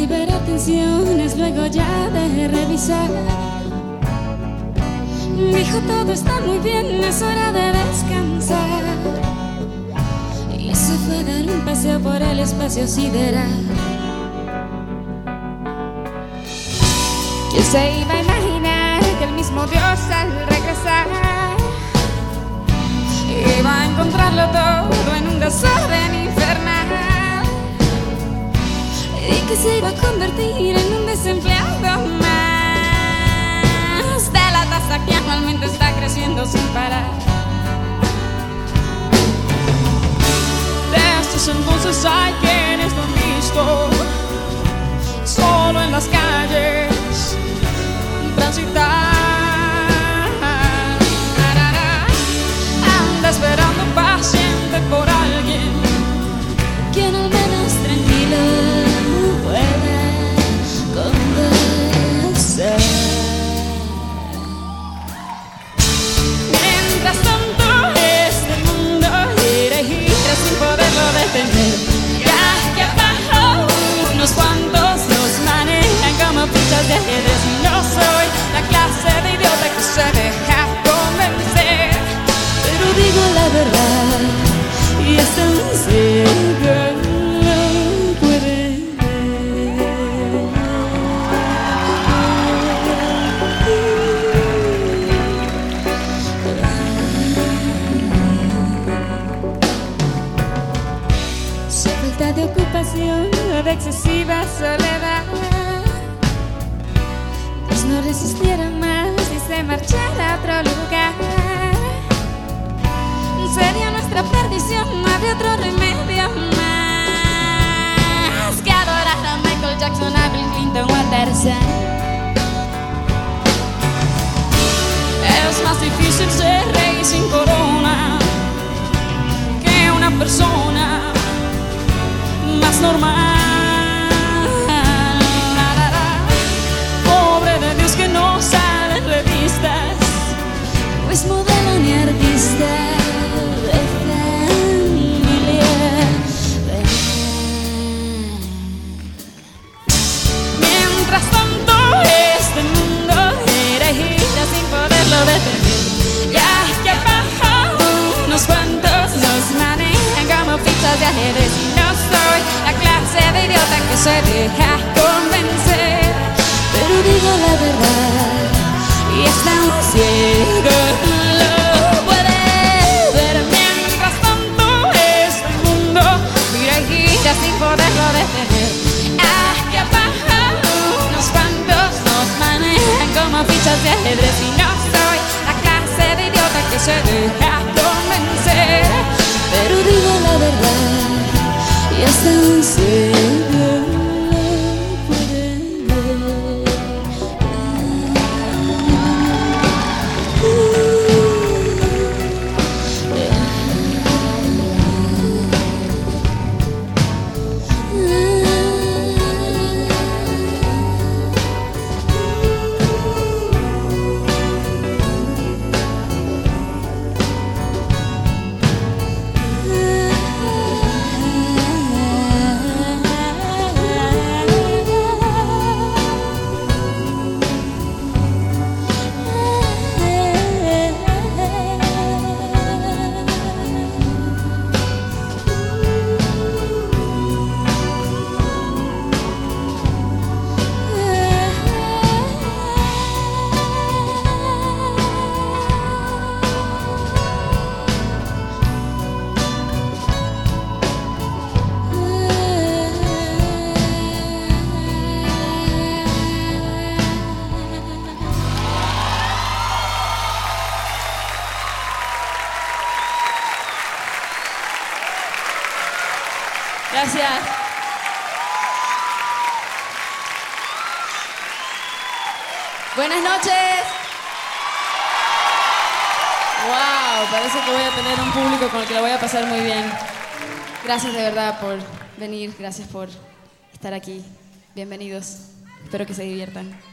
liberar tensiones luego ya de revisar. Dijo todo está muy bien, es hora de descansar. Y se fue a dar un paseo por el espacio sideral. ¿Quién se iba a imaginar que el mismo Dios al regresar iba a encontrarlo todo en un desorden infernal? Y que se iba a convertir en un desempleado más de la tasa que anualmente está creciendo sin parar. De estos entonces hay quienes lo han visto solo en las calles transitar. Anda esperando paciente por alguien quien al menos tranquilo pueda conversar. Mientras tanto este mundo gira y gira sin poderlo detener. Ya que abajo unos cuantos los manejan como fichas de ajedrez. Y no soy la clase de idiota que se deja convencer, pero digo la verdad y hasta un ciego lo puede ver. Su falta de ocupación, de excesiva soledad, pues no resistiera más y se marchara a otro lugar. Sería nuestra perdición, no había otro remedio más que adorar a Michael Jackson, a Bill Clinton o a Tarzán. Es más difícil ser rey sin corona que una persona más normal. Pobre de Dios que no sale en revistas, pues modelo ni artista. Mientras tanto este mundo gira y gira sin poderlo detener. Ya que abajo unos cuantos nos manejan como fichas de ajedrez. Y no soy la clase de idiota que se deja convencer, pero digo la verdad y hasta un ciego lo puede ver. Mientras tanto este mundo gira y gira sin poderlo detener. Aquí abajo unos cuantos nos manejan como fichas de ajedrez. Y no soy la clase de idiota que se deja convencer, pero digo la verdad y hasta un ciego lo puede ver. Gracias. Buenas noches. Wow, parece que voy a tener un público con el que la voy a pasar muy bien. Gracias de verdad por venir, gracias por estar aquí. Bienvenidos. Espero que se diviertan.